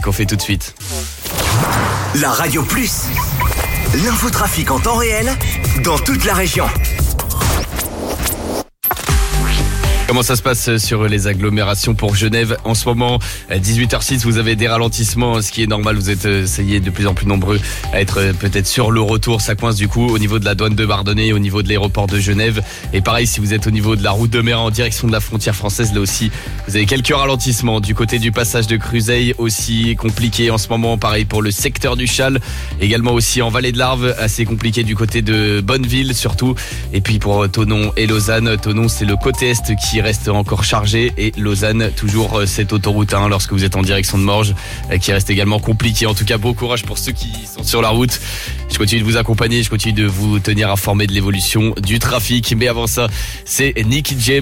qu'on fait tout de suite. La Radio Plus, l'infotrafic en temps réel dans toute la région. Comment ça se passe sur les agglomérations pour Genève en ce moment? 18h06, vous avez des ralentissements, ce qui est normal. Vous êtes essayez de plus en plus nombreux à être peut-être sur le retour. Ça coince du coup au niveau de la douane de Bardonnay, au niveau de l'aéroport de Genève. Et pareil, si vous êtes au niveau de la route de mer en direction de la frontière française, là aussi, vous avez quelques ralentissements. Du côté du passage de Cruzeil, aussi compliqué en ce moment. Pareil pour le secteur du Châle. Également aussi en vallée de l'Arve, assez compliqué du côté de Bonneville surtout. Et puis pour Thonon et Lausanne. Thonon, c'est le côté est qui reste encore chargé et Lausanne toujours cette autoroute 1 lorsque vous êtes en direction de Morges qui reste également compliqué. En tout cas, bon courage pour ceux qui sont sur la route. Je continue de vous accompagner, je continue de vous tenir informé de l'évolution du trafic, mais avant ça, c'est Nicky Jam.